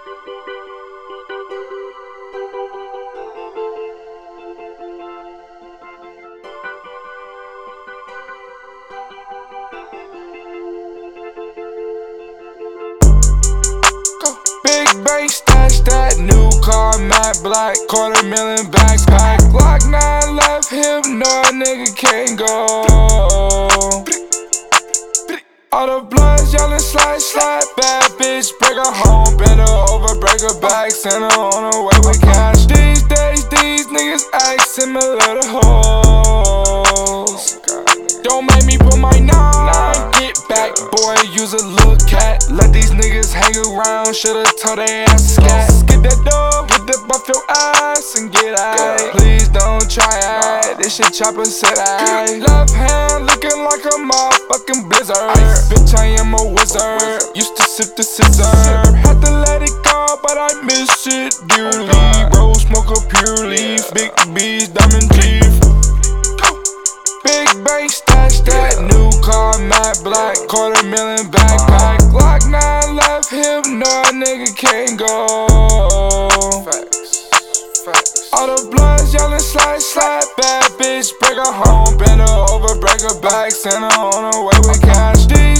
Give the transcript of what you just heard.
Big bank stash, that new car, matte black, $250,000 backpack. Glock 9 left hip, no a nigga can't go. All the bloods yelling slide, slide, bad bitch, break her home, bend her over, break her back, send her on her way with cash. These days, these niggas act similar to hoes. Don't make me put my nine, get back, boy, use a little cat. Let these niggas hang around, should've told they ass scat. Get that door, get the buff your ass and get out. Please don't try it, this shit chopper said I. Left hand looking like a motherfucking blizzard. Bitch, I am a wizard, used to sip the scissor. Had to let it go, but I miss it dearly. Rose smoker pure leaf, big B's, diamond teeth. Big bank stash, that new car, matte black, $250,000 backpack. Glock 9 left hip, no a nigga can't go. All the bloods yelling slide, slide, bad bitch, break her home, bend her over, break her back, send her on her way with cash.